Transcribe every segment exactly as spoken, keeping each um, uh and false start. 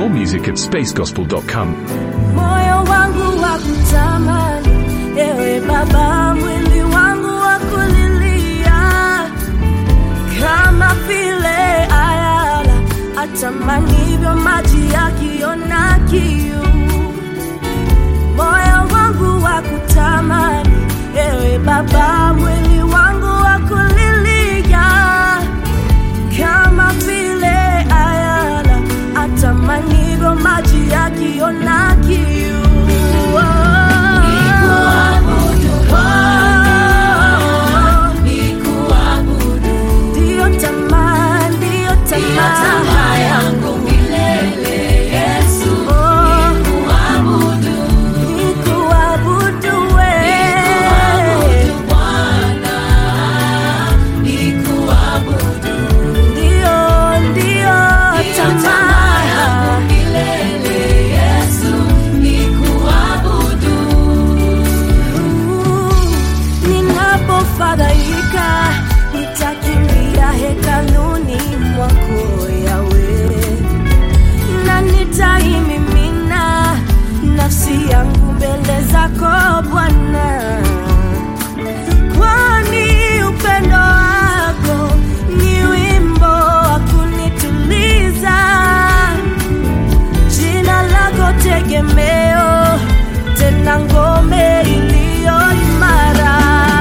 More music at space gospel dot com. Moyo wangu wa kutamani, ewe Baba, mwili wangu wa kulilia, kama vile ayala atamanivyo maji yakiona kiu. Moyo wangu wa kutamani, ewe Baba, mwili wangu wa kulilia, kama vile ayala atamanivyo maji yakiona kiu. Nitakimbia hekaluni mwako Yawe, na nitaimimina nafsi yangu mbele zako Bwana, kwani upendo wako ni wimbo wa kunituliza. Jina lako tegemeo, tena ngome iliyo imara.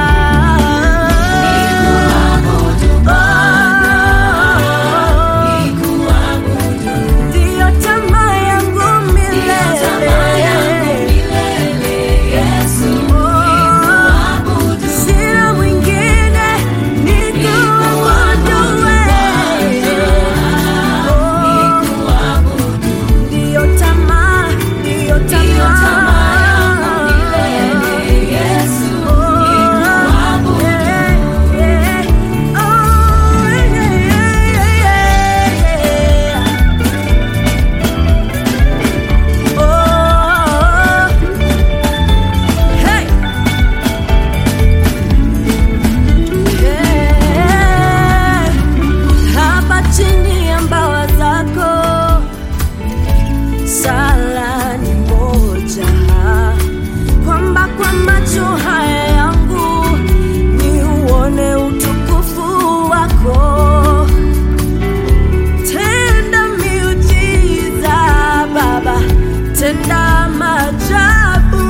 Tenda maajabu,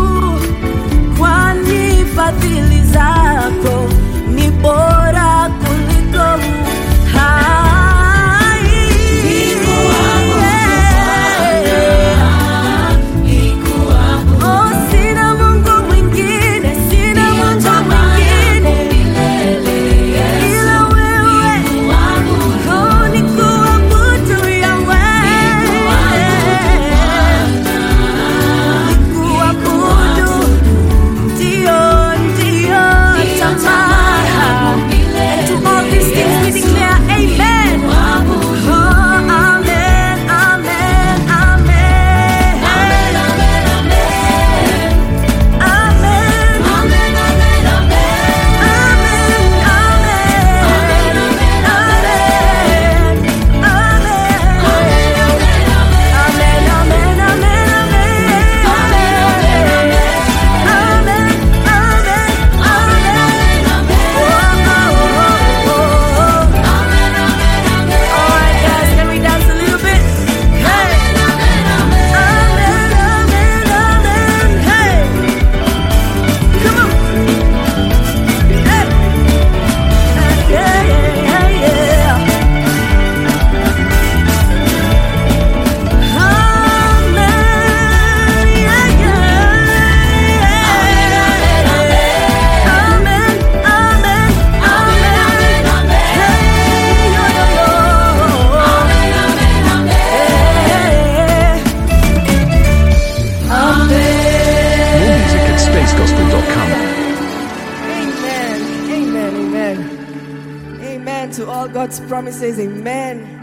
kwani fadhili zako ni bora kuliko hai. Oh, sina Mungu mwingine, sina Mungu mwingine ila wewe. Oh, nikuabudu Yawe. To all God's promises, amen.